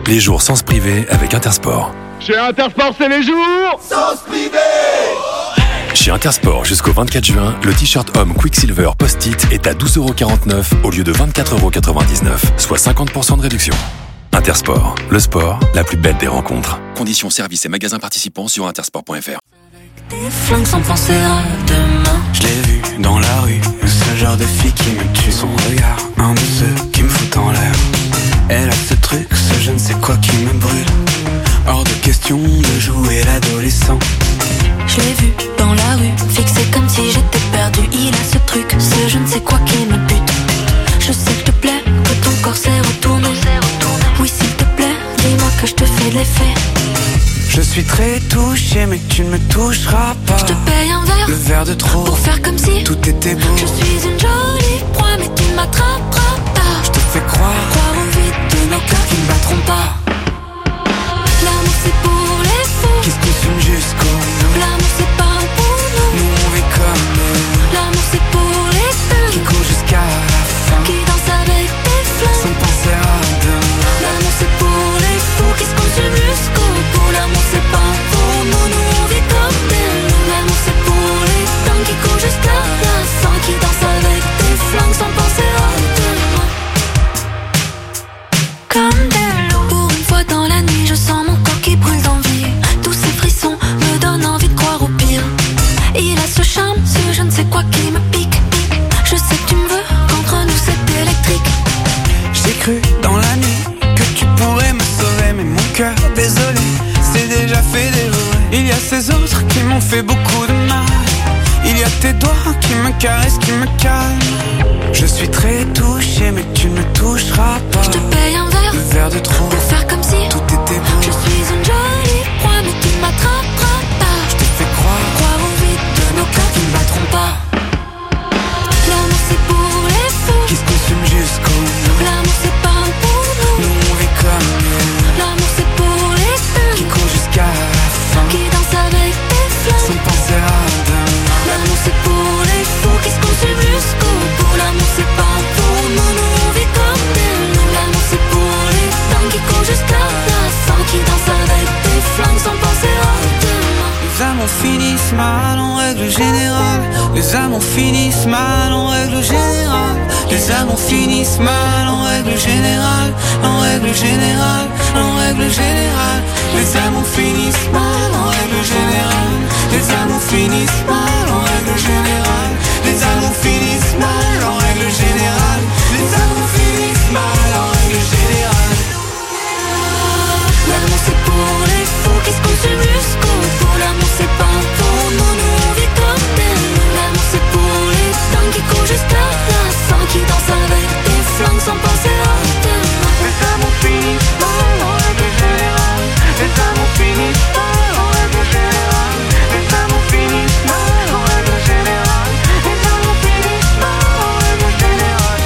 Les jours sans se priver avec Intersport. Chez Intersport, c'est les jours sans se priver. Chez Intersport, jusqu'au 24 juin, le t-shirt homme Quicksilver Post-it est à 12,49€ au lieu de 24,99€, soit 50% de réduction. Intersport, le sport, la plus belle des rencontres. Conditions, services et magasins participants sur intersport.fr. Des flingues sans penser à demain. Je l'ai vu dans la rue, ce genre de fille qui me tue. Son regard, un de ceux qui me fout en l'air. Elle a ce truc, ce je ne sais quoi qui me brûle. Hors de question de jouer l'adolescent. Je l'ai vu dans la rue, fixé comme si j'étais perdu. Il a ce truc, ce je ne sais quoi qui me bute. Je sais que te plaît, que ton corps s'est retourné. Oui s'il te plaît, dis-moi que je te fais de l'effet. Je suis très touché mais tu ne me toucheras pas. Je te paye un verre, le verre de trop, pour faire comme si tout était beau. Je suis une jolie proie mais tu ne m'attraperas pas. Je te fais croire au vide de nos cœurs qui ne battront pas. L'amour c'est pour les fous qui se consument jusqu'au bout. L'amour c'est pas pour nous. Nous on vit comme nous. L'amour c'est pour les deux qui courent jusqu'à la fin, qui dansent avec des flammes sans penser à demain. L'amour c'est pour les fous qui se consument jusqu'au bout. L'amour c'est pas pour nous, nous on vit comme des loups. L'amour c'est pour les femmes qui courent jusqu'à la fin, qui dansent avec des flammes sans penser à demain. Comme des loups. Pour une fois dans la nuit, je sens mon corps qui brûle d'envie. Tous ces frissons me donnent envie de croire au pire. Il a ce charme, ce je ne sais quoi qui me pique. Je sais que tu me veux, qu'entre nous c'est électrique. J'ai cru dans la nuit que tu pourrais me sauver, mais mon cœur, désolé, c'est déjà fait dévorer. Il y a ces autres qui m'ont fait beaucoup de mal. Il y a tes doigts qui me caressent, qui me calment. Je suis très touché, mais tu ne me toucheras pas. Je te paye un verre, le verre de trop, pour faire comme si tout était beau. Je suis une jolie proie, mais tu ne m'attraperas pas. Je te fais croire au vide de nos cœurs qui ne battront pas. L'amour c'est pour les fous qui se consument jusqu'au bout. L'amour c'est pas pour nous. Nous on vit comme nous. L'amour c'est pour les deux qui courent jusqu'à la fin, qui dansent avec des flammes sans penser à demain. L'amour c'est pour les fous qui se consument jusqu'au bout. L'amour c'est pas pour nous, nous on vit comme des loups. L'amour c'est pour les femmes qui courent jusqu'à la fin, qui dansent avec des flammes sans penser à demain. Les amours finissent mal en règle générale. Les amours finissent mal en règle générale. Les amours finissent mal en règle générale. En règle générale, en règle générale. Les amours finissent mal en règle générale. Les amours finissent mal en règle générale. Les amours finissent mal en règle générale. Les amours finissent mal en règle générale. L'amour c'est pour les fous qui se consument jusqu'au bout. L'amour c'est pas pour nous, nous on vit comme des loups. L'amour c'est pour les femmes qui courent jusqu'à la fin, qui dansent avec des flammes sans penser à demain. Les amours finissent mal en règle générale. Les amours finissent mal en règle générale. Les amours finissent mal en règle générale. Les amours finissent mal en règle générale.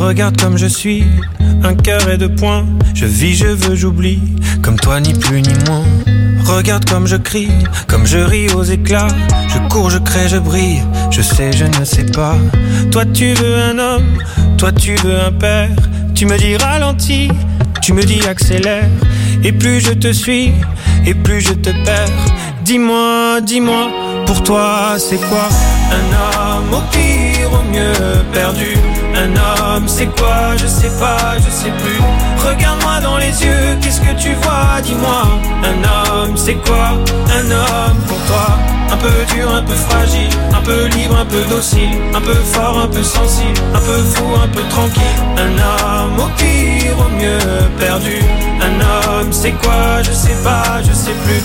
Regarde comme je suis, un cœur et 2 points. Je vis, je veux, j'oublie, comme toi ni plus ni moins. Regarde comme je crie, comme je ris aux éclats. Je cours, je crée, je brille, je sais, je ne sais pas. Toi tu veux un homme, toi tu veux un père. Tu me dis ralentis, tu me dis accélère. Et plus je te suis, et plus je te perds. Dis-moi, dis-moi, pour toi c'est quoi un homme, au pire, au mieux perdu? Un homme, c'est quoi? Je sais pas, je sais plus. Regarde-moi dans les yeux, qu'est-ce que tu vois? Dis-moi, un homme, c'est quoi? Un homme pour toi. Un peu dur, un peu fragile, un peu libre, un peu docile, un peu fort, un peu sensible, un peu fou, un peu tranquille. Un homme, au pire, au mieux perdu. Un homme, c'est quoi? Je sais pas, je sais plus.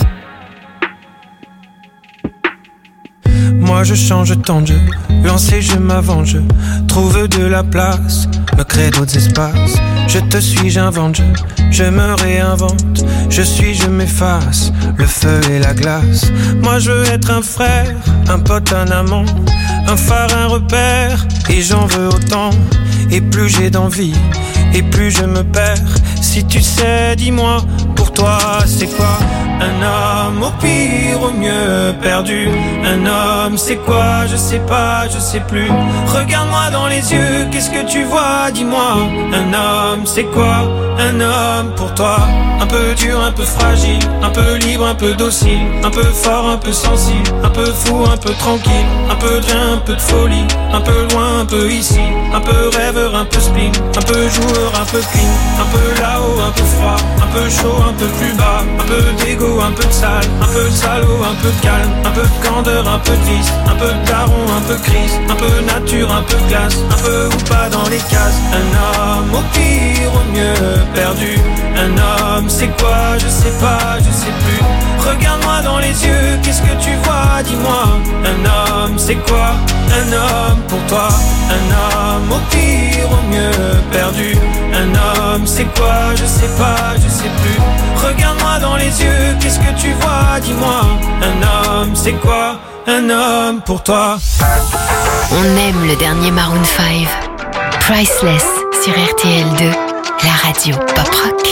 Moi je change tant de jeu, lancé je m'avance, je trouve de la place, me crée d'autres espaces. Je te suis, j'invente, je me réinvente. Je suis, je m'efface, le feu et la glace. Moi je veux être un frère, un pote, un amant, un phare, un repère. Et j'en veux autant, et plus j'ai d'envie, et plus je me perds. Si tu sais, dis-moi, pour toi c'est quoi un homme, au pire, au mieux perdu? Un homme, c'est quoi? Je sais pas, je sais plus. Regarde-moi dans les yeux, qu'est-ce que tu vois? Dis-moi, un homme, c'est quoi un homme pour toi? Un peu dur, un peu fragile, un peu libre, un peu docile, un peu fort, un peu sensible, un peu fou, un peu tranquille, un peu de rien, un peu de folie, un peu loin, un peu ici, un peu rêveur, un peu spleen, un peu joueur, un peu clean, un peu là-haut, un peu froid, un peu chaud, un peu plus bas, un peu d'égo, un peu de sale, un peu de salaud, un peu de calme, un peu de candeur, un peu de vice, un peu de daron, un peu crise, un peu nature, un peu de glace, un peu ou pas dans les cases. Un homme, au pire, au mieux perdu. Un homme, c'est quoi? Je sais pas, je sais plus. Regarde-moi dans les yeux, qu'est-ce que tu vois? Dis-moi, un homme, c'est quoi un homme pour toi? Un homme, au pire, au mieux perdu. Un homme, c'est quoi? Je sais pas, je sais plus. Regarde-moi dans les yeux, qu'est-ce que tu vois? Dis-moi, un homme, c'est quoi un homme pour toi? On aime le dernier Maroon 5. Priceless sur RTL2, la radio pop rock.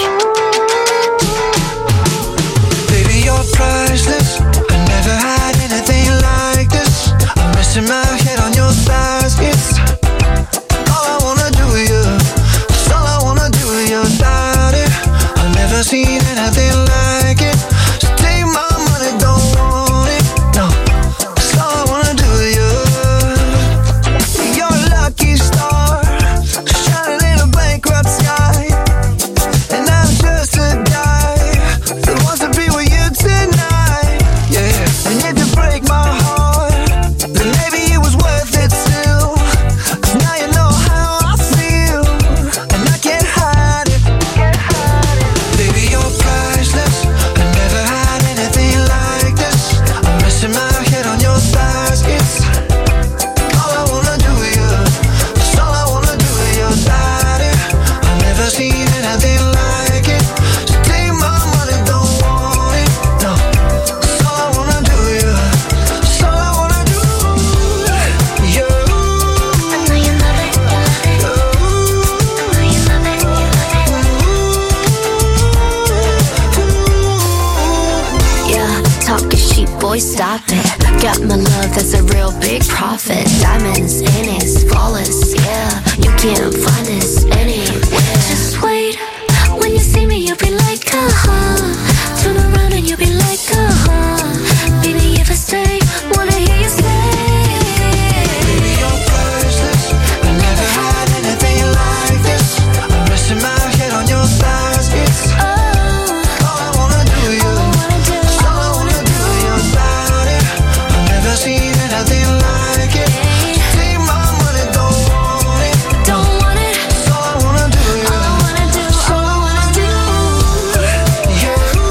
Baby, you're priceless. I never had anything like this. I'm missing my head on your baskets. All I wanna do is you. That's all I wanna do is your daddy. I've never seen anything like it. So take my money, don't want it. No, that's all I wanna do is you. You're a lucky star, shining in a bankrupt sky. And I'm just a guy that wants to be with you tonight. Yeah, and if you break my heart, then maybe it was worth it still. 'Cause now you know how I feel, and I can't hide it. Baby, you're priceless. I never had anything like this. I'm missing my head on your baskets. All I wanna do is you. That's all I wanna do is your daddy. I've never seen anything like it. So take my money, don't want it. No, that's all I wanna do is you. That's all I wanna do. You. I know you love it, you love it. I know you love it, you love it. Yeah, talking sheep, boy, stop it. Got my love, that's a real big profit. Diamonds in it, flawless, yeah. You can't find this anywhere. Just wait, when you see me, you'll be like, uh-huh. Turn around and you'll be like, uh-huh. Baby, if I stay, wanna hear you say. Baby, you're priceless. I never had anything like this. I'm missing my head on your baskets. Oh, All I wanna do is you. That's all I wanna do is your body. I've never seen anything like it. So take my money, don't want it. don't want it. That's all I wanna do is you. All I wanna do, That's all I wanna do. Yeah.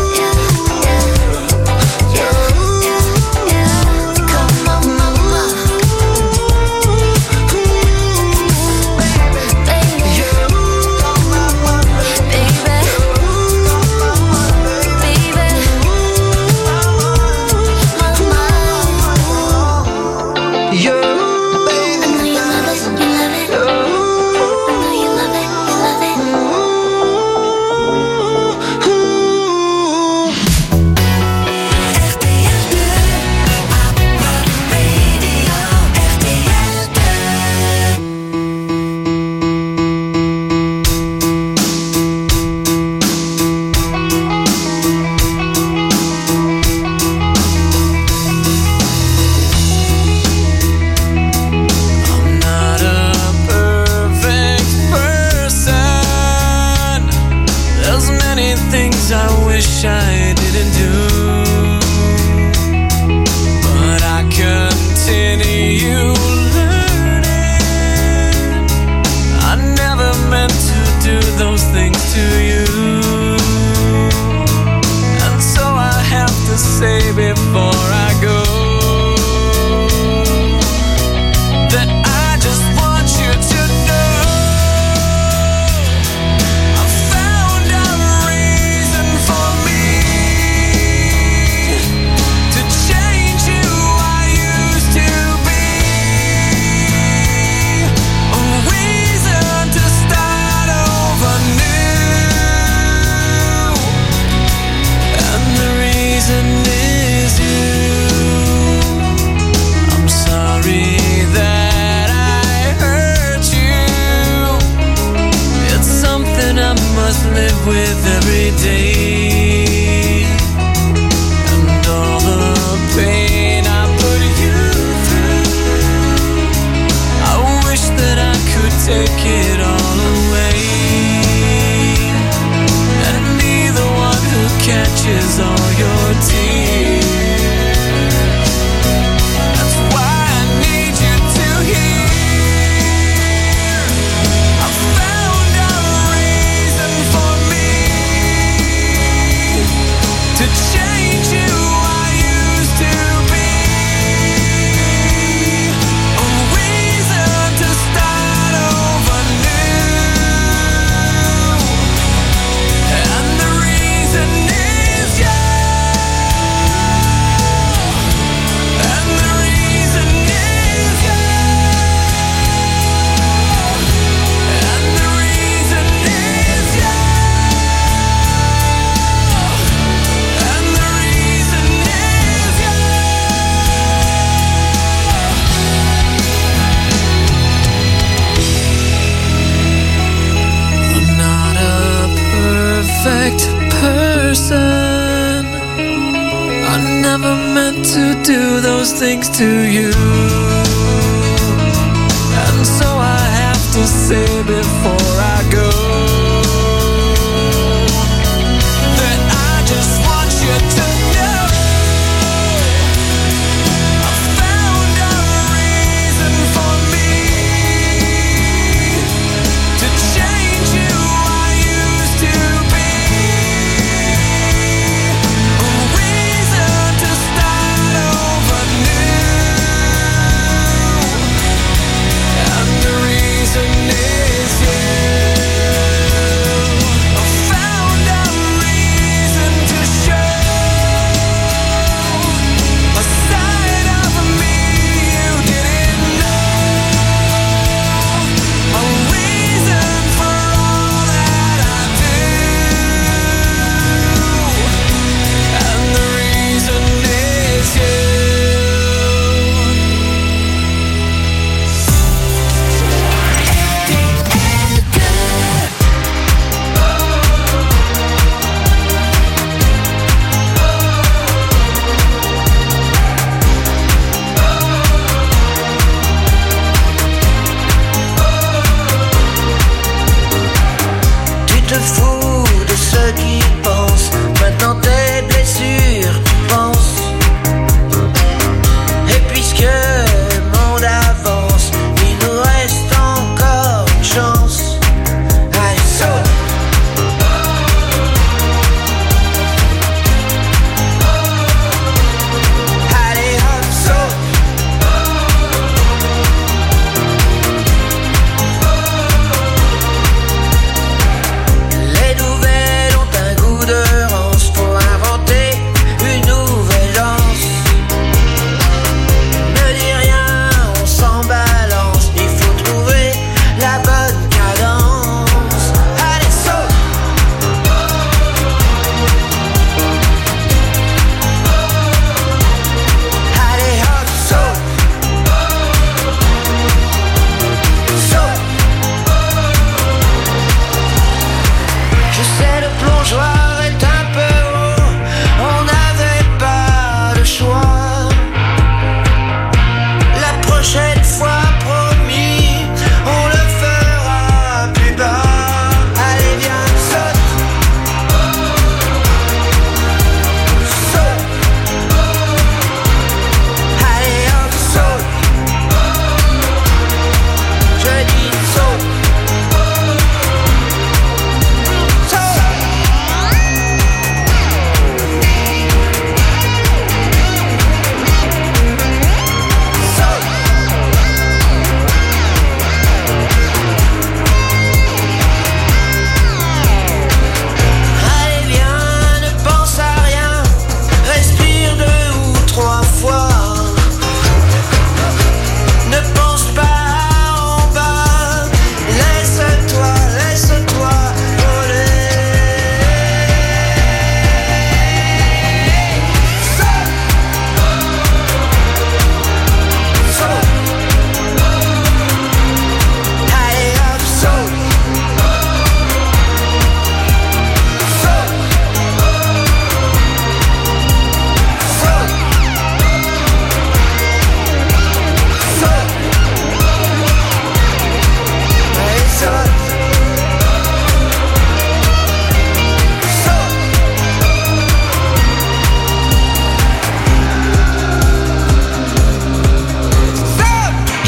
I didn't do, but I continue learning. I never meant to do those things to you, and so I have to say before I go that I just want you to know I found a reason for me to change who I used to be, a reason to start over new, and the reason is you. I'm sorry that I hurt you. It's something I must live with every day, and all the pain I put you through, I wish that I could take it all away, and be the one who catches all your tears. That's why I need you to hear I found a reason for me to change who I used to be, a reason to start over new, and the reason is you, and the reason is you, and the reason is you, and the reason is you. I'm not a perfect person. I never meant to do those things to you, and so I have to say before I go that I just want you to know I found a reason for me to change who I used to be, a reason to start over new, and the reason is you.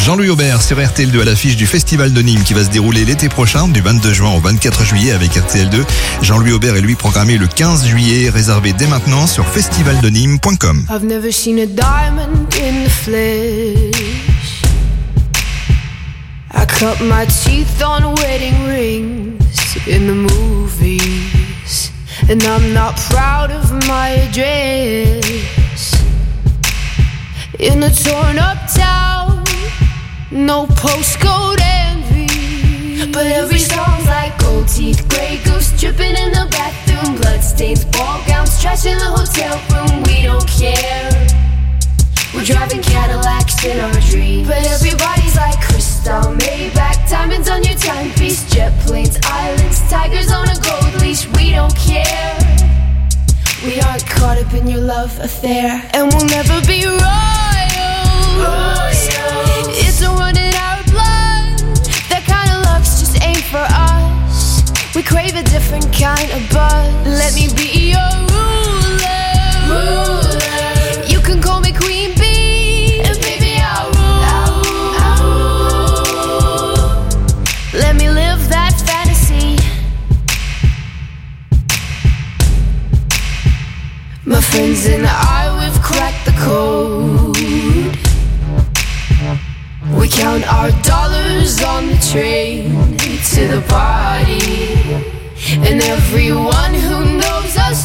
Jean-Louis Aubert sur RTL2 à l'affiche du Festival de Nîmes qui va se dérouler l'été prochain, du 22 juin au 24 juillet avec RTL2. Jean-Louis Aubert est lui programmé le 15 juillet, réservé dès maintenant sur festivaldenimes.com. I've never seen a diamond in the flesh. I cut my teeth on wedding rings in the movies, and I'm not proud of my address. In a torn up town, no postcode envy, but every song's like gold teeth, grey goose dripping in the bathroom, bloodstains, ball gowns, trash in the hotel room. We don't care. We're driving Cadillacs in our dreams, but everybody's like crystal, Maybach, diamonds on your timepiece, jet planes, islands, tigers on a gold leash. We don't care. We aren't caught up in your love affair, and we'll never be royals. It's a run in our blood. That kind of luck's just ain't for us. We crave a different kind of buzz. Let me be your ruler. You can call me Queen Bee, and baby I'll rule. Let me live that fantasy. My friends and I, we've cracked the code. We count our dollars on the train to the party, and everyone who knows us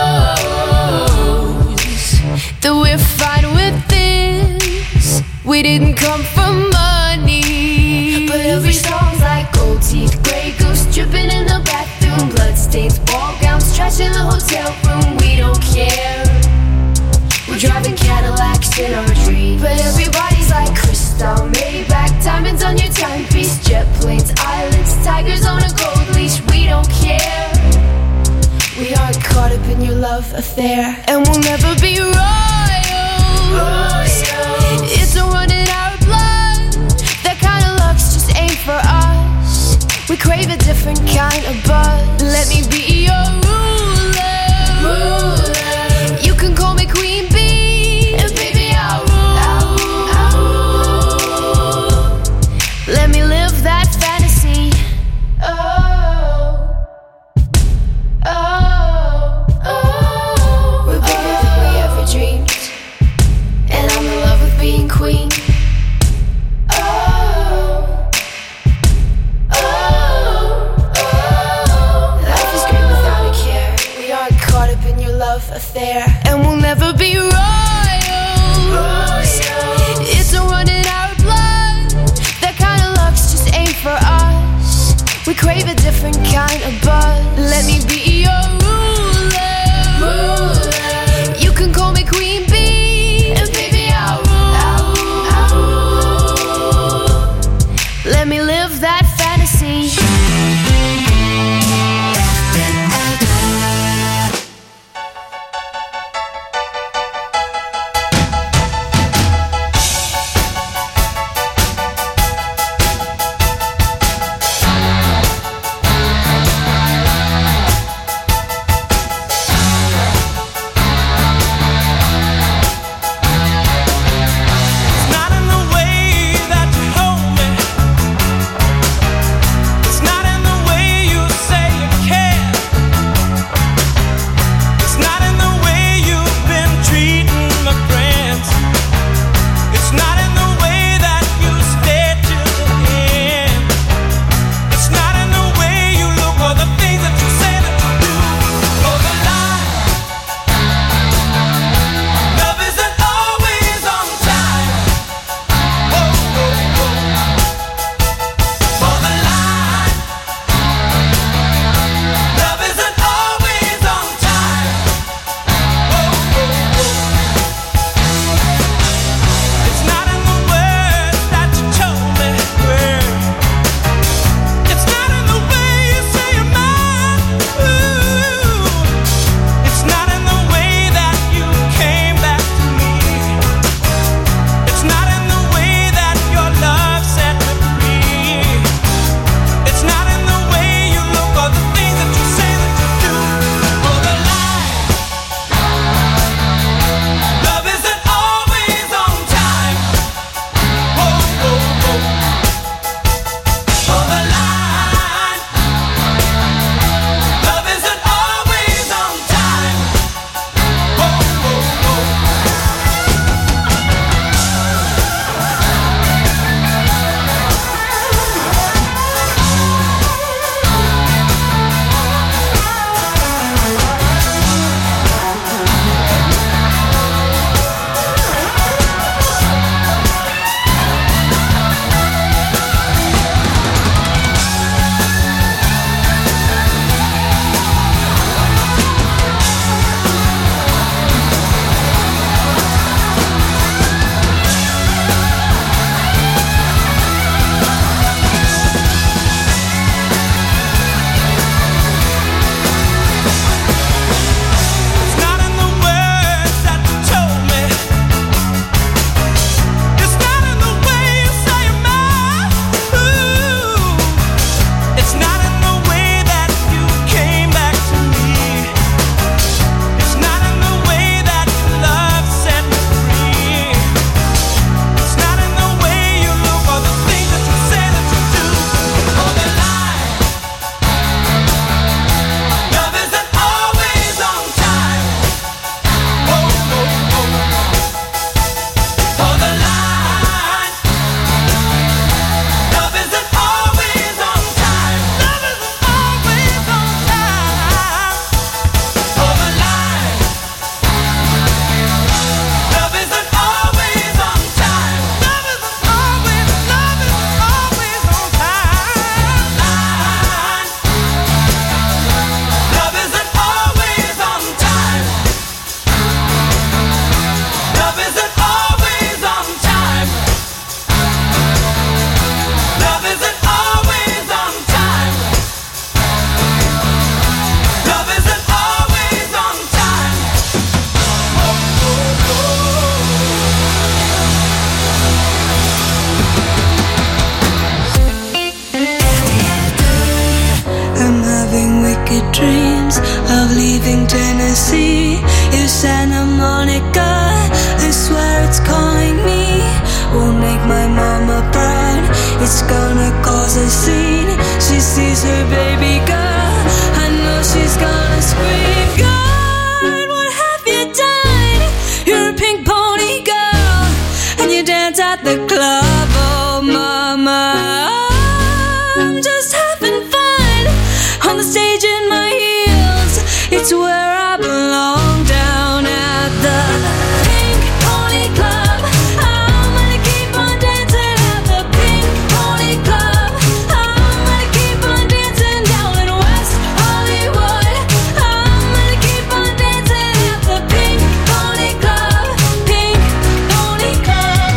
knows that we're fine with this. We didn't come for money, but every song's like gold teeth, grey goose dripping in the bathroom, bloodstains, ball gowns, trash in the hotel room. We don't care. We're driving Cadillacs in our dreams, but everybody's like crystal, Maybach, diamonds on your timepiece, jet planes, islands, tigers on a gold leash. We don't care. We aren't caught up in your love affair, and we'll never be royals. It's a run in our blood. That kind of luck's just ain't for us. We crave a different kind of buzz. Let me be your ruler. You can call me Queen Bee, and baby I'll rule. Let me live that fantasy. We're bigger than we ever dreamed, and I'm in love with being queen. Life is great without a care. We aren't caught up in your love affair, and we'll never be royals. It's a run in our blood. That kind of luck's just ain't for us. We crave a different kind of buzz. Let me be your ruler. You can call me Queen Bee, and baby I'll rule. Let me live that fantasy. Tennessee. It's Santa Monica, I swear it's calling me. Won't make my mama proud, it's gonna cause a scene. She sees her baby girl, I know she's gonna scream. God, what have you done? You're a pink pony girl, and you dance at the club. Oh mama, I'm just having fun on the stage in my heels. It's where I belong, down at the Pink Pony Club. I'm gonna keep on dancing at the Pink Pony Club. I'm gonna keep on dancing down in West Hollywood. I'm gonna keep on dancing at the Pink Pony Club. Pink Pony Club.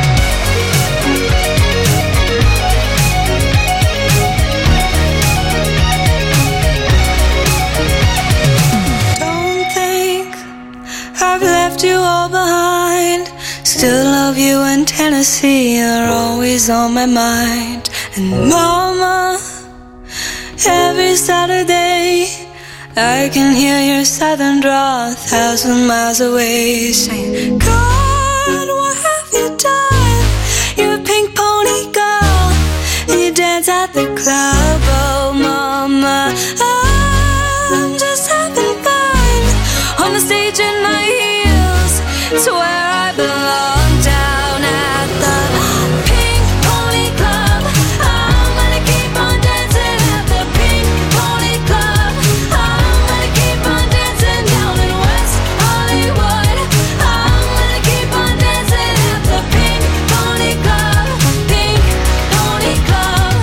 Don't think I've left you all behind. Still love you in Tennessee, you're always on my mind. And mama, every Saturday I can hear your southern drawl 1,000 miles away, saying, God, what have you done? You're a pink pony girl, and you dance at the club. Oh mama, I'm just having fun on the stage in my heels. It's where I belong, down at the Pink Pony Club. I'm gonna keep on dancing at the Pink Pony Club. I'm gonna keep on dancing down in West Hollywood. I'm gonna keep on dancing at the Pink Pony Club. Pink Pony Club.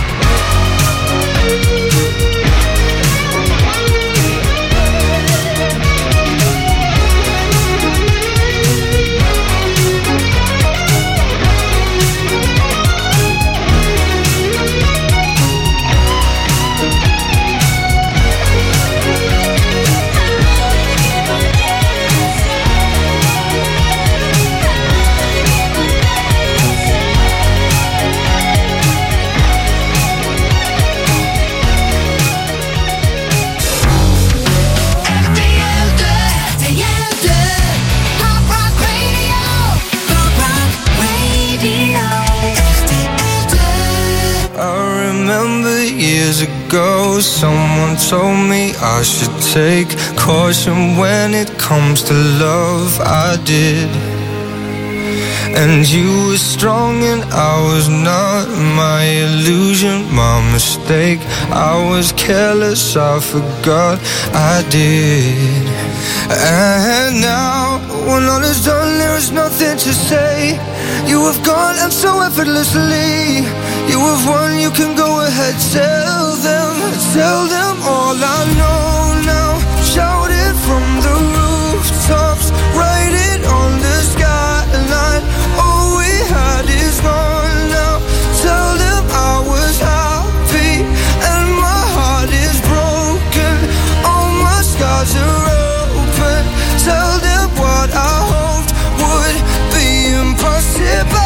I remember years ago, someone told me I should take caution when it comes to love. I did. And you were strong and I was not. My illusion, my mistake. I was careless, I forgot I did. And now, when all is done, there is nothing to say. You have gone and so effortlessly. You have won, you can go ahead, tell them all I know now. Shout it from the rooftops, write it on the skyline. All we had is gone now. Tell them I was happy and my heart is broken. All my scars are open. Tell them what I hoped would be impossible.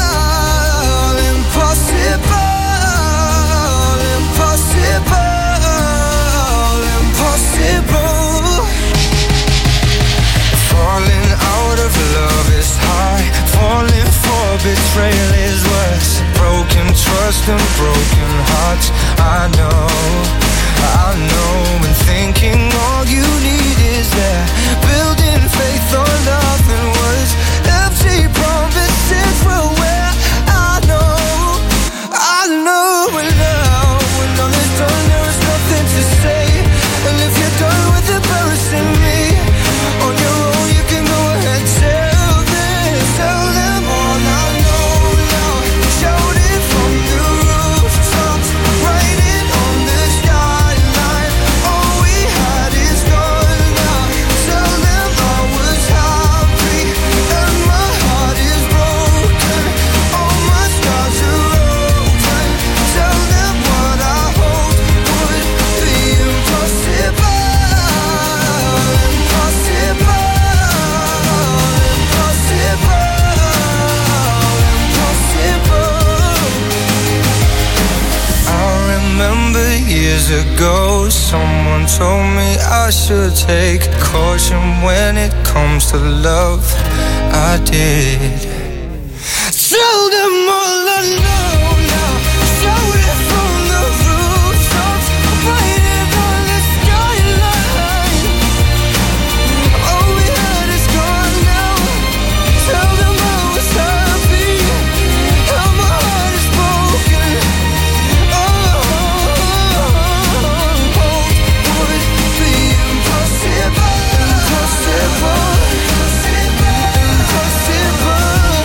Falling out of love is high. Falling for betrayal is worse. Broken trust and broken hearts. I know. And thinking all you need is that. Building faith on nothing was. Empty promises were where I know. And now when all is done, there is nothing to say. And if you're done with embarrassing me on your own, you can go ahead, tell them all I know now. Shout it from the rooftops, write it on the skyline. All we had is gone now. Tell them I was happy and my heart is broken. All my scars are open. Tell them what I hoped would be impossible. Years ago, know someone told me I should take caution when it comes to love. I did. Tell them all I know now. Shout it from the rooftops, waiting on the skyline. All we had is gone now. Tell them I was happy, how my heart is broken. Would be impossible, impossible, impossible.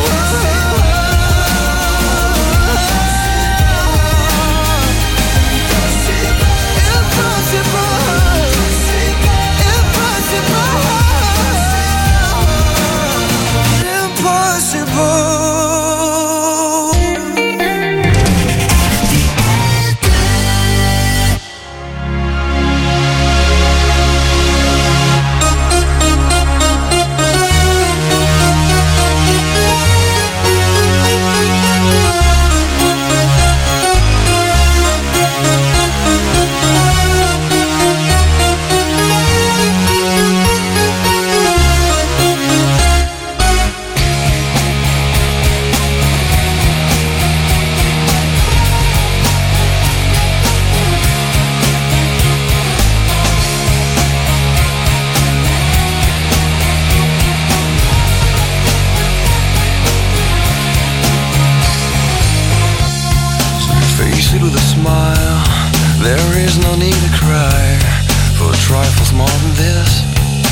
With a smile, there is no need to cry for trifles more than this.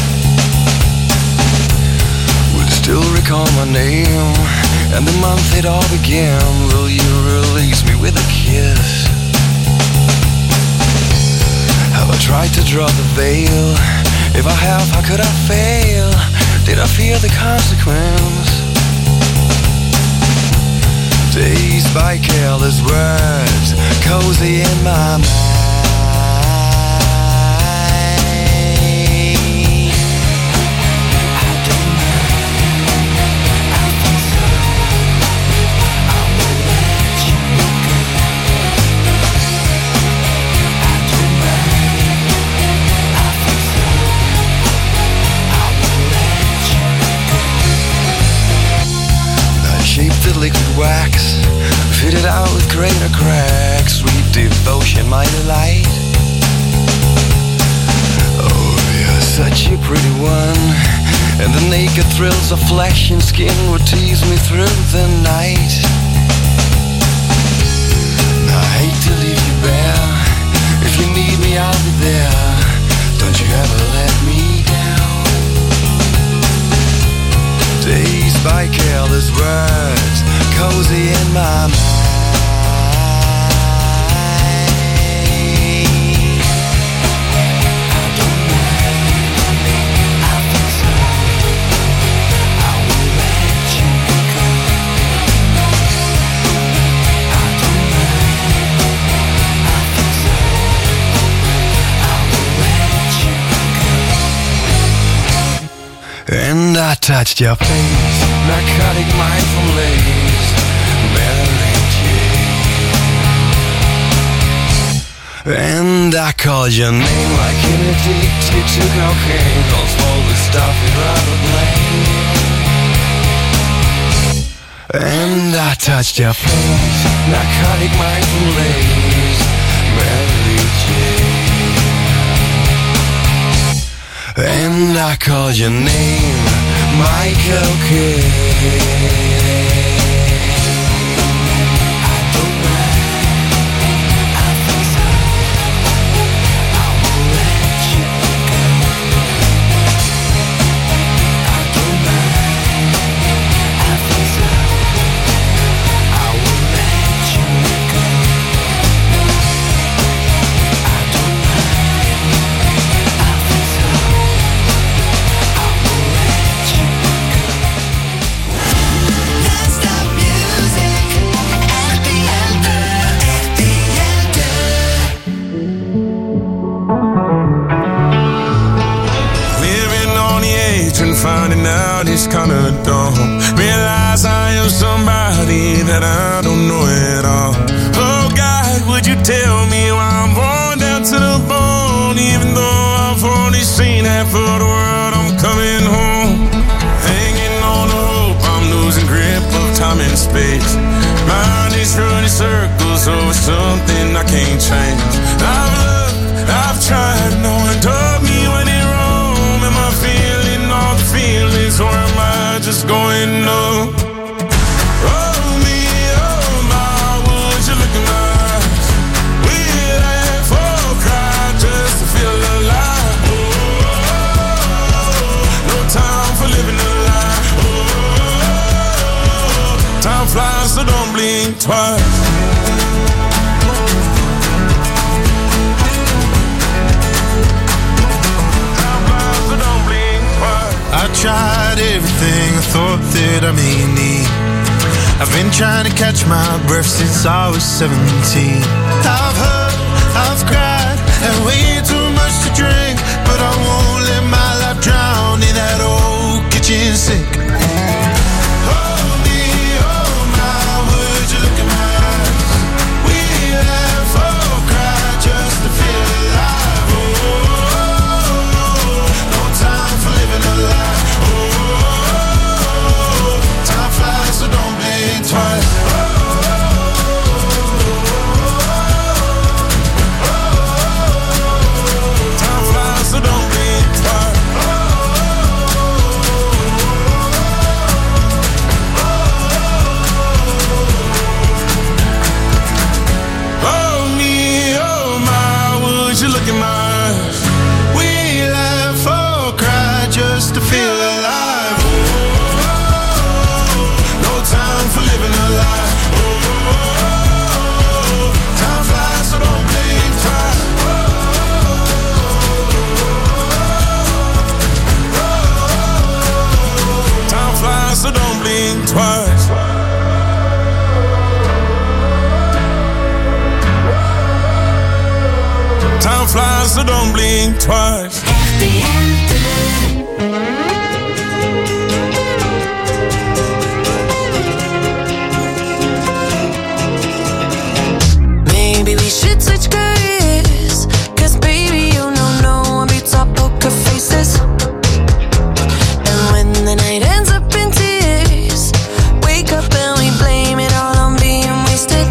Will still recall my name and the month it all began. Will you release me with a kiss? Have I tried to draw the veil? If I have, how could I fail? Did I fear the consequence? Dazed by careless words, cozy in my mind. I don't mind, I think so. I will let you go. I don't mind, I think so. I will let you go. I shaped the liquid wax, fitted out with greater cracks. Sweet devotion, my delight. Oh, you're such a pretty one, and the naked thrills of flesh and skin would tease me through the night. I hate to leave you bare. If you need me, I'll be there. Don't you ever let me down. Dazed by careless words, cozy in my mind. And I touched your face, narcotic mindful lace, Mary Jane. And I called your name like an addicted to cocaine, calls all the stuff you'd rather blame. And I touched your face, narcotic mindful lace, Mary Jane. And I called your name, Michael Kidd. Finding out it's kinda dumb. Realize I am somebody that I don't know at all. Oh God, would you tell me why I'm worn down to the bone? even though I've only seen half of the world, I'm coming home. Hanging on the hope, I'm losing grip of time and space. Mind is running circles over something I can't change. I've looked, I've tried, no one told me when it wrong. Am I feeling all the feelings, or am I just going numb? Oh me, oh my, would you look in my eyes? We laugh or cry just to feel alive. Oh, no time for living a lie. Oh, time flies, so don't blink twice. I tried everything I thought that I may need. I've been trying to catch my breath since I was 17. I've hurt, I've cried, and way too much to drink, but I won't let my life drown in that old kitchen sink. Oh me, oh my, would you look in my eyes? We laugh or cry just to feel alive. Oh, no time for living a lie. So don't blink twice. Time flies, so don't blink twice. Oh me, oh my, would you look in my eyes? We laugh or cry just to feel alive. Time for living a lie. Oh, time flies, so don't blink twice. Time flies, so don't blink twice. Time flies, so don't blink twice. Maybe we should switch careers, 'cause baby, you know no one beats our poker faces. And when the night ends up in tears, wake up and we blame it all on being wasted.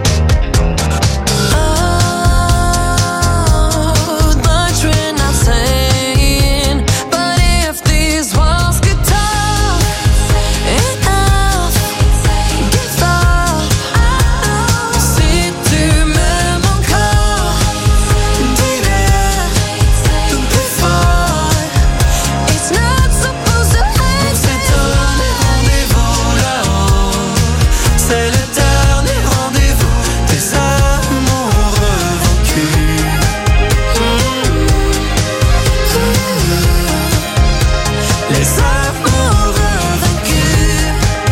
Oh, much we're not saying, but if these walls could talk, enough, give up. Si tu m'aimes encore, dis-le plus fort. It's not supposed to end. C'est donné rendez-vous là-haut. C'est le dernier rendez-vous des amoureux vaincus. Les amoureux vaincus.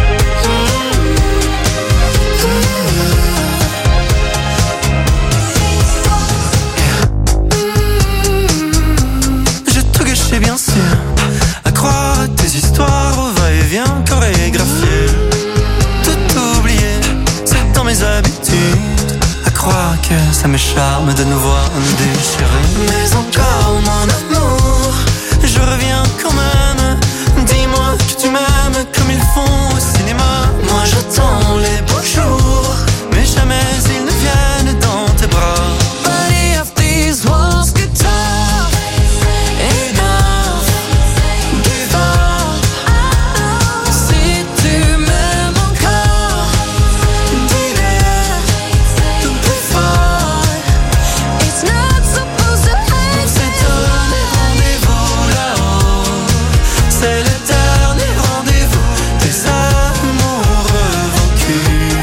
J'ai tout gâché bien sûr, à croire à tes histoires au va-et-vient chorégraphié. Tout oublié, c'est dans mes habitudes, à croire que ça me charme de nous voir déchirés. Mais encore mon amour, je reviens quand même. Dis-moi que tu m'aimes comme ils font au cinéma. Moi j'attends les beaux jours, mais jamais ils ne viennent dans tes bras. But if these walls could talk, enough, give up. Si tu m'aimes encore, dis-le plus fort. It's not supposed to end. C'est donné rendez-vous là-haut. C'est le dernier rendez-vous des amoureux vaincus.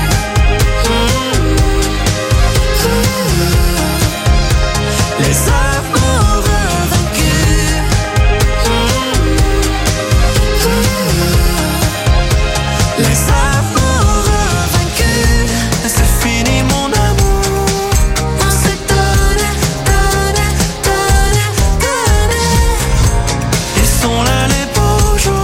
Les amoureux vaincus. Les amoureux vaincus. C'est fini mon amour. On s'est donné, donné, donné, donné. Ils sont là les beaux jours.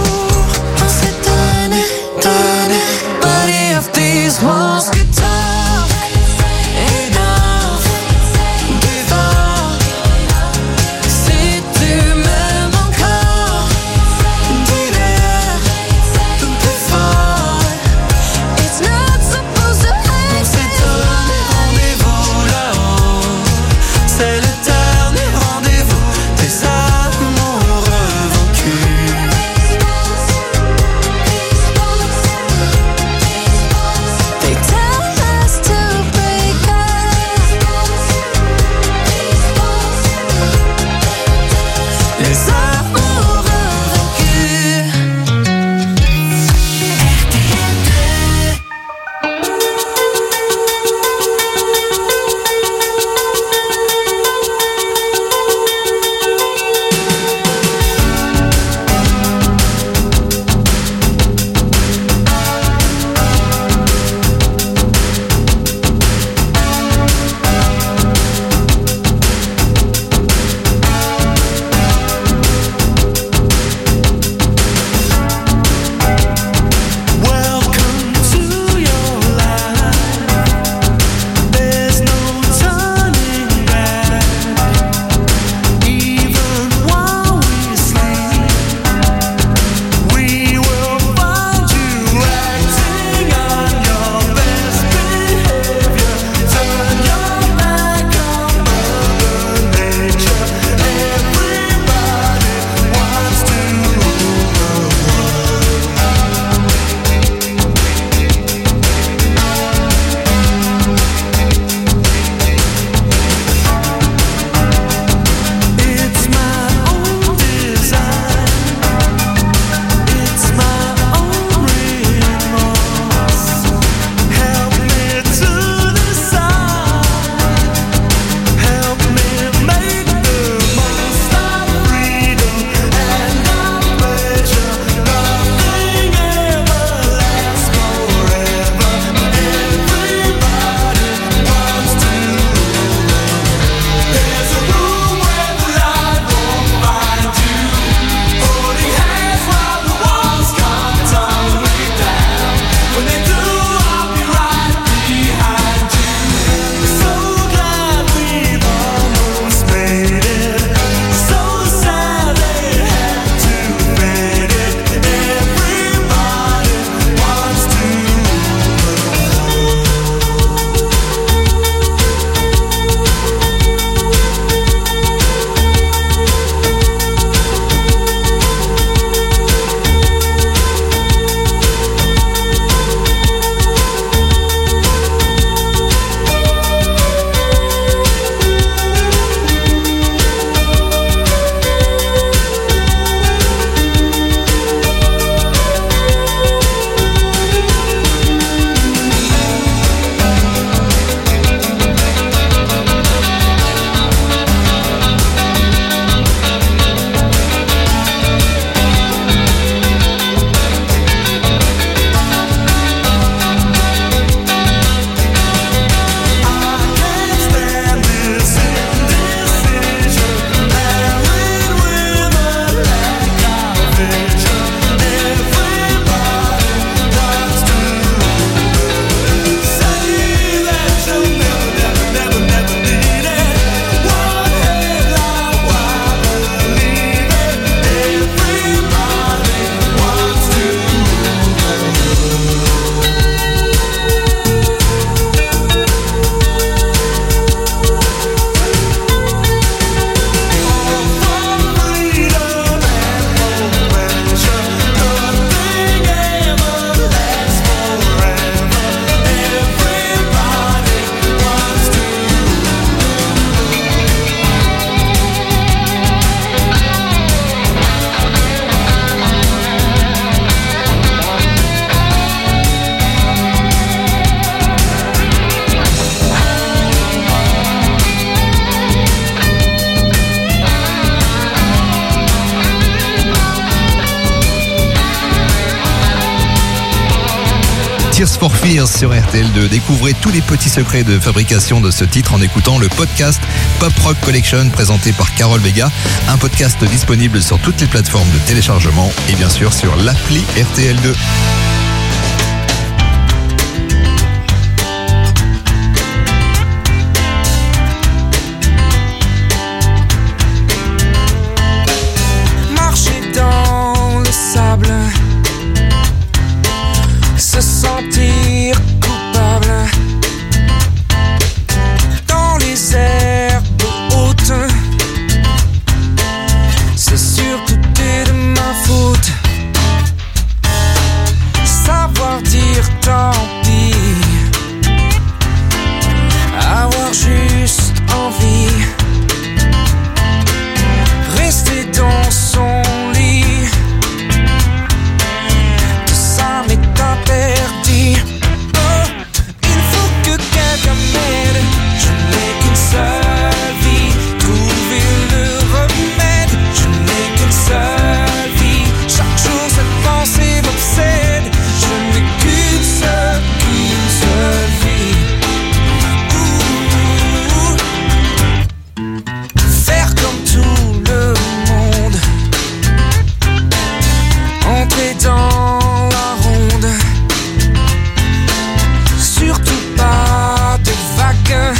Tears for Fears sur RTL2. Découvrez tous les petits secrets de fabrication de ce titre en écoutant le podcast Pop Rock Collection présenté par Carole Vega. Un podcast disponible sur toutes les plateformes de téléchargement et bien sûr sur l'appli RTL2. Marcher dans le sable, se sentir coupable dans les herbes hautes, c'est sûr tout est de ma faute. Savoir dire tant pis, avoir juste envie, rester dans son lit, tout ça m'est interdit. Oh, il faut que quelqu'un m'aide, je n'ai qu'une seule vie, trouver le remède, je n'ai qu'une seule vie, chaque jour cette pensée m'obsède, je n'ai qu'une seule vie. Faire comme tout le monde, entrer dans la ronde, surtout pas de vagues,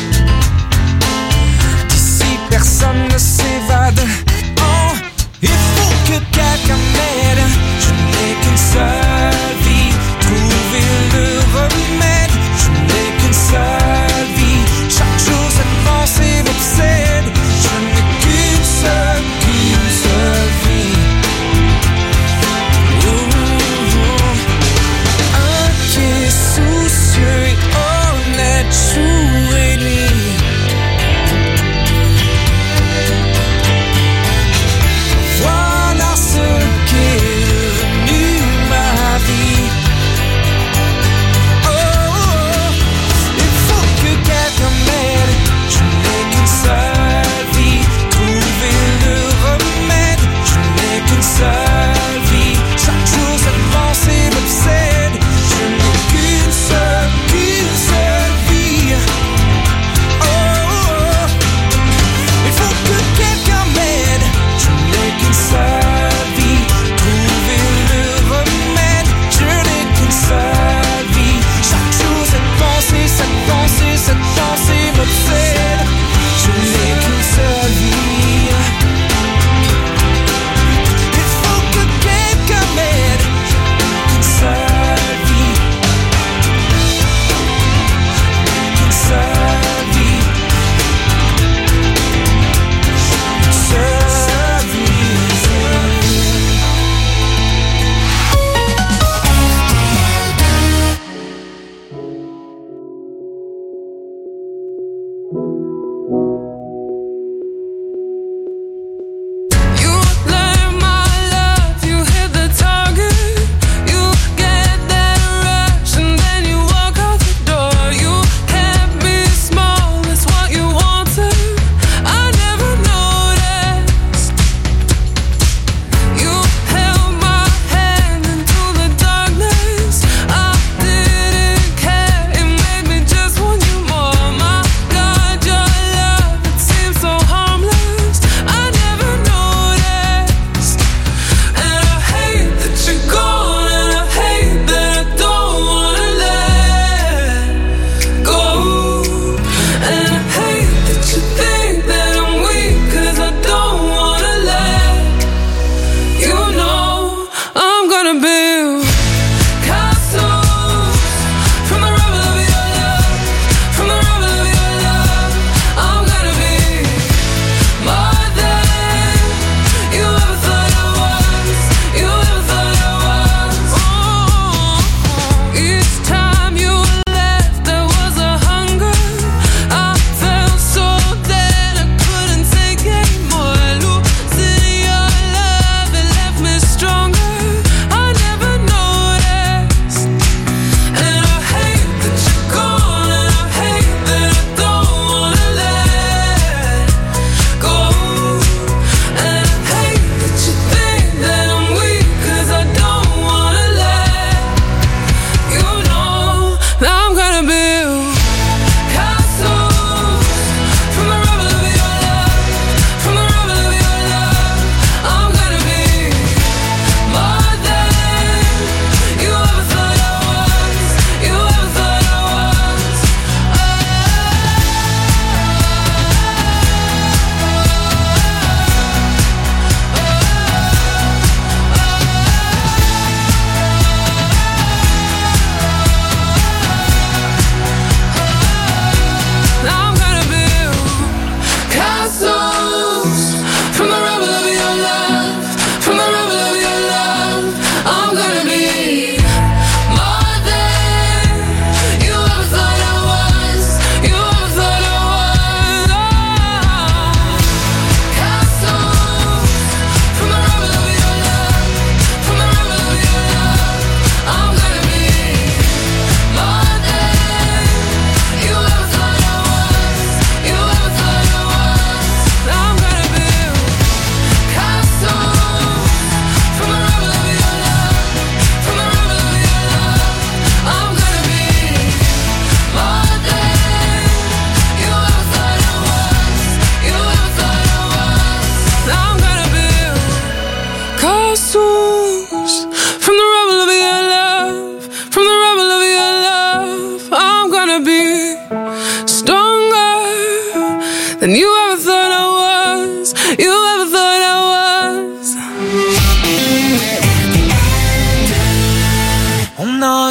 d'ici personne ne s'évade. Oh, il faut que quelqu'un m'aide, je n'ai qu'une seule vie, trouver le remède, je n'ai qu'une seule vie, chaque jour cette pensée m'obsède, je n'ai qu'une seule vie. Ouh.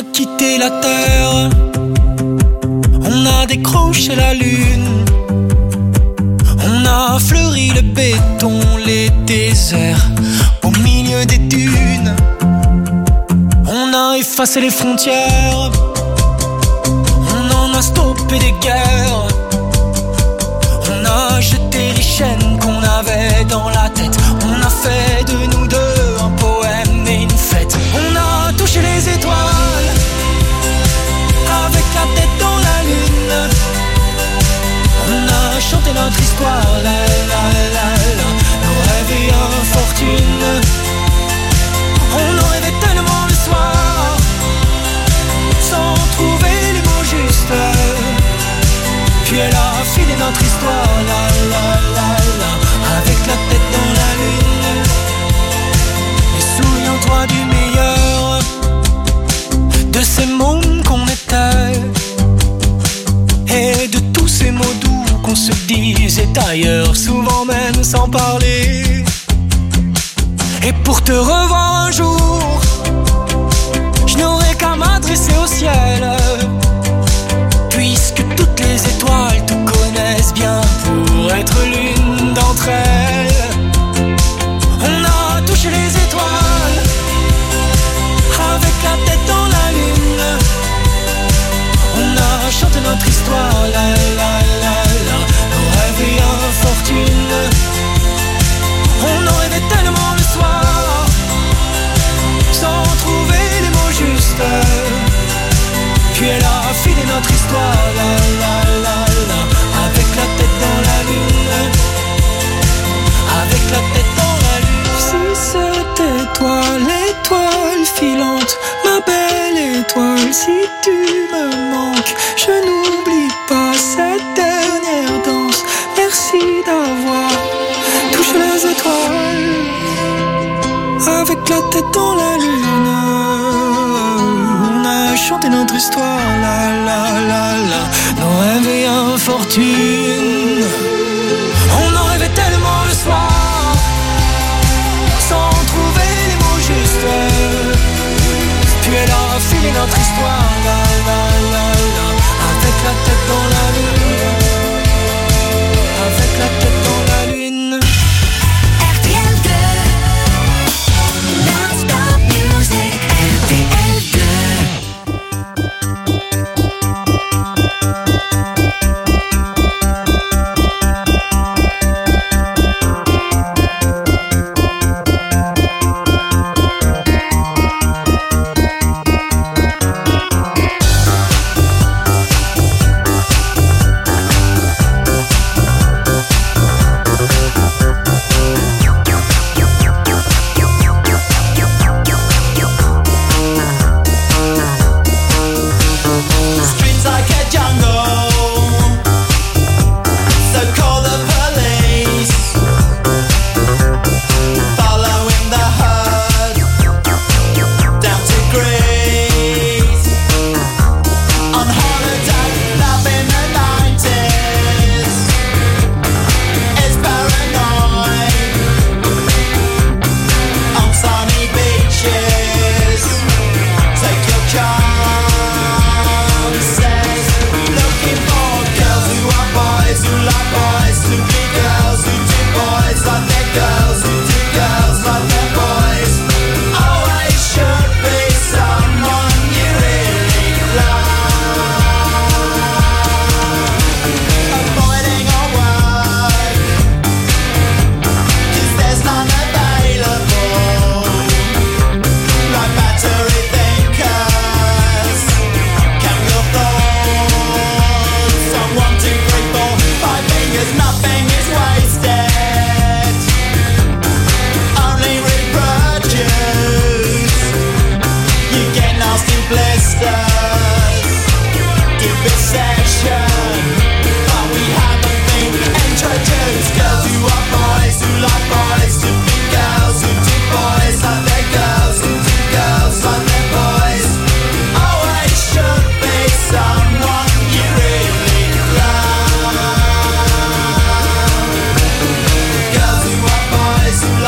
quitté la terre, on a décroché la lune, on a fleuri le béton, les déserts, au milieu des dunes. On a effacé les frontières, on en a stoppé des guerres, on a jeté les chaînes qu'on avait dans la tête, on a fait de nous deux un poème et une fête. On a touché les étoiles, avec la tête dans la lune, on a chanté notre histoire, la la la la, nos rêves et infortunes. On en rêvait tellement le soir, sans trouver les mots justes. Puis elle a filé notre histoire, la la la la, avec la tête dans la lune. Et souviens-toi du meilleur, de ces mômes qu'on était, et de tous ces mots doux qu'on se disait ailleurs, souvent même sans parler. Et pour te revoir un jour, je n'aurai qu'à m'adresser au ciel, puisque toutes les étoiles te connaissent bien pour être l'une d'entre elles. On a touché les étoiles, avec la tête dans la lune, on a chanté notre histoire, la la la la, nos rêves et infortunes. On en rêvait tellement le soir, sans trouver les mots justes. Puis elle a filé notre histoire, la la la la, avec la tête dans la lune, avec la tête dans la lune. Si c'était toi l'étoile filante, ma belle étoile, si tu me manques, je n'oublie pas cette dernière danse. Merci d'avoir touché les étoiles, avec la tête dans la lune. On a chanté notre histoire, la la la la, nos rêves et infortunes. On en rêvait tellement le soir, sans trouver les mots justes. Puis elle a filé notre histoire, la la la la, avec la tête dans la lune, avec la tête dans la lune. RTL 2, non-stop music, RTL 2.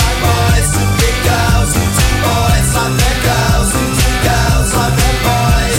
boys.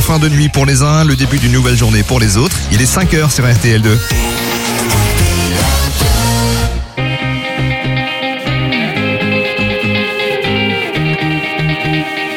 fin de nuit pour les uns, le début d'une nouvelle journée pour les autres. Il est 5h sur RTL2.